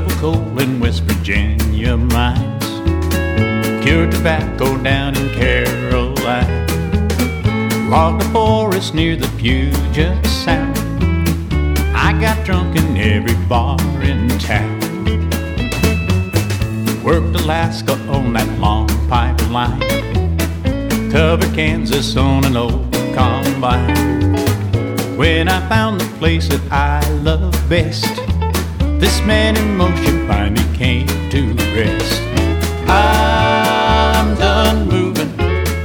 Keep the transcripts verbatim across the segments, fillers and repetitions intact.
Shovel coal in West Virginia mines, cured tobacco down in Carolina, logged a forest near the Puget Sound. I got drunk in every bar in town. Worked Alaska on that long pipeline, covered Kansas on an old combine. When I found the place that I love best, this man in motion finally came to rest. I'm done moving,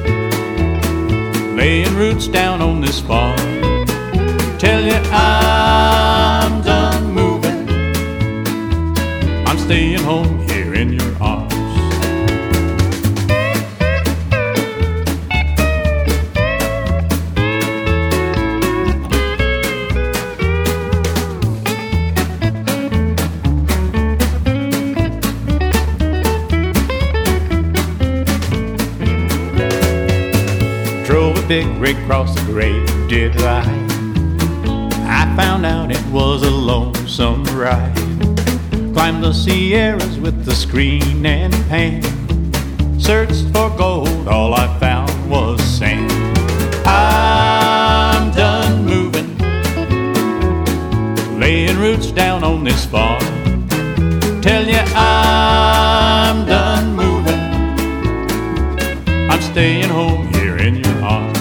laying roots down on this farm. Tell you I'm done moving, I'm staying home here in your arms. Drove a big rig across the Great Divide. I found out it was a lonesome ride. Climbed the Sierras with the screen and pan. Searched for gold, all I found was sand. I'm done moving, laying roots down on this farm. Tell you I'm done moving, I'm staying home here in your arms.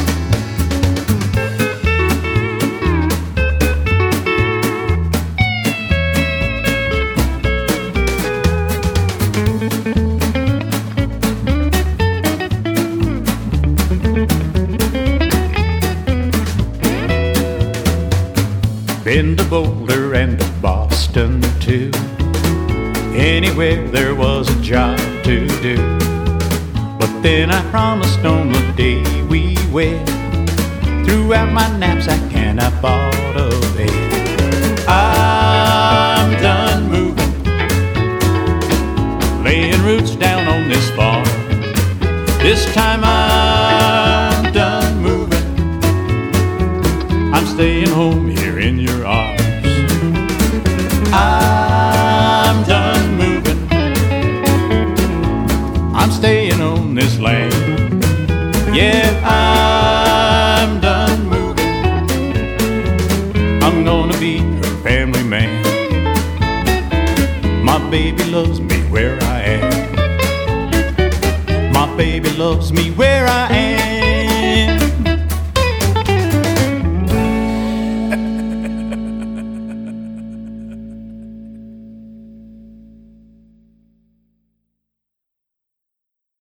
Been to Boulder and to Boston too, anywhere there was a job to do. But then I promised on the day we wed, threw out my knapsack and I bought a bed. I'm done moving, laying roots down on this farm. This time I'm done moving, I'm staying home here in your arms. I'm done moving, I'm staying on this land. Yeah, I'm done moving, I'm gonna be her family man. My baby loves me where I am, my baby loves me where